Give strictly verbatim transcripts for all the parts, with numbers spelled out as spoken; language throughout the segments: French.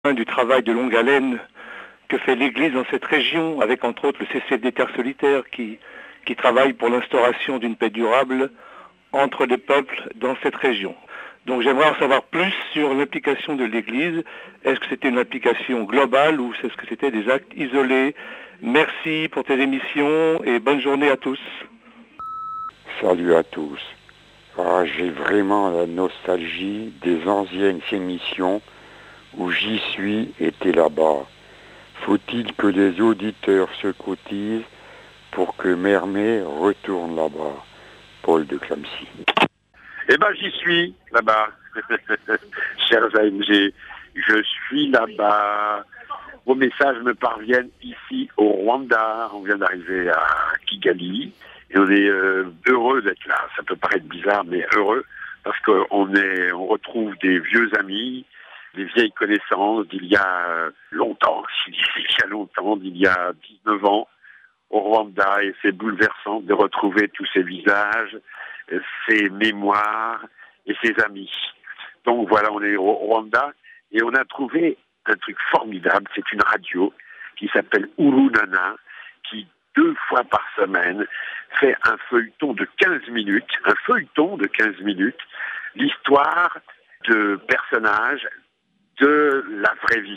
du travail de longue haleine que fait l'Église dans cette région, avec entre autres le C C F D Terre Solitaire qui, qui travaille pour l'instauration d'une paix durable entre les peuples dans cette région. Donc j'aimerais en savoir plus sur l'implication de l'Église. Est-ce que c'était une implication globale ou est-ce que c'était des actes isolés? Merci pour tes émissions et bonne journée à tous. Salut à tous. Ah, j'ai vraiment la nostalgie des anciennes émissions où J'y suis était là-bas. Faut-il que les auditeurs se cotisent pour que Mermet retourne là-bas? Paul de Clamcy. Eh ben, j'y suis là-bas. Chers A M G, je suis là-bas. Vos messages me parviennent ici au Rwanda. On vient d'arriver à Kigali et on est euh, heureux d'être là. Ça peut paraître bizarre, mais heureux parce qu'on est, on retrouve des vieux amis, des vieilles connaissances d'il y a longtemps, il y a longtemps, d'il y a dix-neuf ans au Rwanda, et c'est bouleversant de retrouver tous ces visages, ces mémoires et ces amis. Donc voilà, on est au Rwanda et on a trouvé un truc formidable, c'est une radio qui s'appelle Urunana, qui deux fois par semaine fait un feuilleton de quinze minutes, un feuilleton de quinze minutes, l'histoire de personnages de la vraie vie.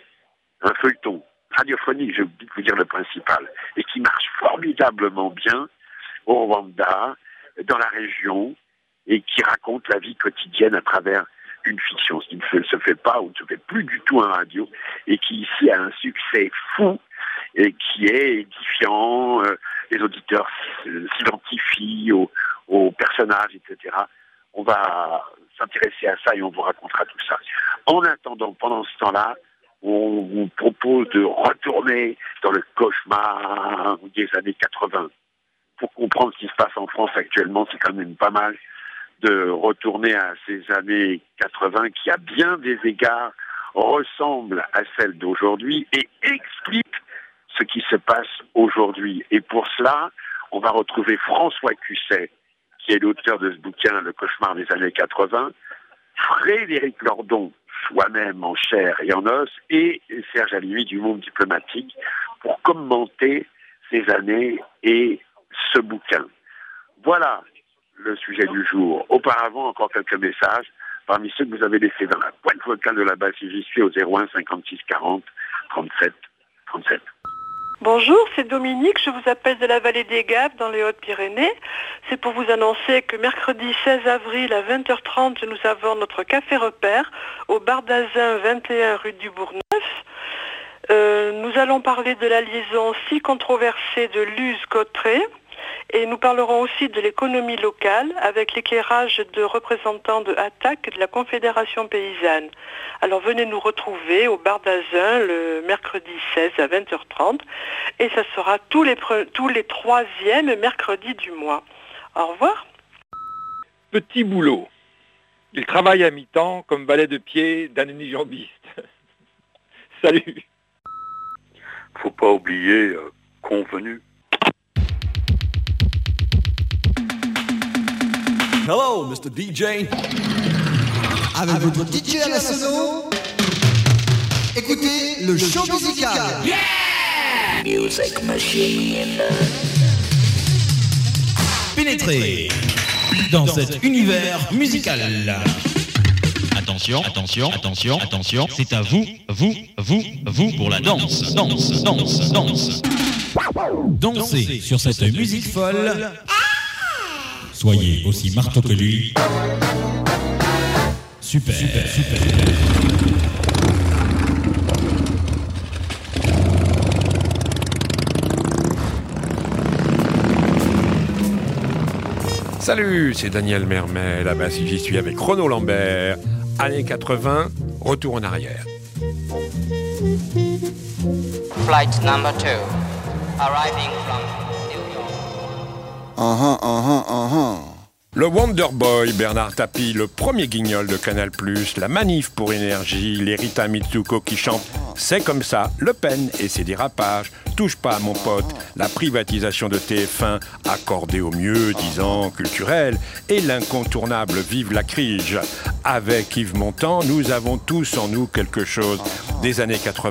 Un feuilleton radiophonique, je vais vous dire le principal, et qui marche formidablement bien au Rwanda, dans la région, et qui raconte la vie quotidienne à travers une fiction, ce qui ne se fait pas ou ne se fait plus du tout en radio, et qui ici a un succès fou, et qui est édifiant, euh, les auditeurs s'identifient aux, aux personnages, et cetera. On va s'intéresser à ça et on vous racontera tout ça. En attendant, pendant ce temps-là, on vous propose de retourner dans le cauchemar des années quatre-vingts. Pour comprendre ce qui se passe en France actuellement, c'est quand même pas mal de retourner à ces années quatre-vingts qui, à bien des égards, ressemblent à celles d'aujourd'hui et expliquent ce qui se passe aujourd'hui. Et pour cela, on va retrouver François Cusset, qui est l'auteur de ce bouquin, Le cauchemar des années quatre-vingts, Frédéric Lordon, soi-même en chair et en os, et Serge Alimi du Monde diplomatique, pour commenter ces années et ce bouquin. Voilà le sujet du jour. Auparavant, encore quelques messages, parmi ceux que vous avez laissés dans la boîte vocale de la base, si j'y suis, au zéro un cinquante-six quarante trente-sept trente-sept. Bonjour, c'est Dominique, je vous appelle de la vallée des Gaves dans les Hautes-Pyrénées. C'est pour vous annoncer que mercredi seize avril à vingt heures trente, nous avons notre café repère au bar d'Azun, vingt et un rue du Bourgneuf. Euh, nous allons parler de la liaison si controversée de Luz-Cauterets et nous parlerons aussi de l'économie locale avec l'éclairage de représentants de A T A C de la Confédération paysanne. Alors venez nous retrouver au bar d'Azun le mercredi seize à vingt heures trente et ça sera tous les, pre- tous les troisièmes mercredis du mois. Au revoir. Petit boulot. Il travaille à mi-temps comme valet de pied d'un unijambiste. Salut. Faut pas oublier euh, convenu. Hello, mister D J. Avec votre D J à la sono, écoutez le show musical. Yeah! Music machine. Pénétrez dans cet univers musical. Attention, attention, attention, attention, c'est à vous, vous, vous, vous pour la danse, danse, danse, danse. Dansez sur cette musique folle. Soyez aussi marteau que lui. Super, super, super. Salut, c'est Daniel Mermet, là-bas si j'y suis avec Renaud Lambert. Années quatre-vingts, retour en arrière. Flight number two, arriving from New York. Uh-huh, uh-huh, uh-huh. Le Wonder Boy, Bernard Tapie, le premier guignol de Canal plus, la manif pour énergie, les Rita Mitsuko qui chantent « C'est comme ça, Le Pen et ses dérapages, touche pas à mon pote, la privatisation de T F un, accordée au mieux, disant culturel, et l'incontournable Vive la Crige. Avec Yves Montand, nous avons tous en nous quelque chose. des années quatre-vingts.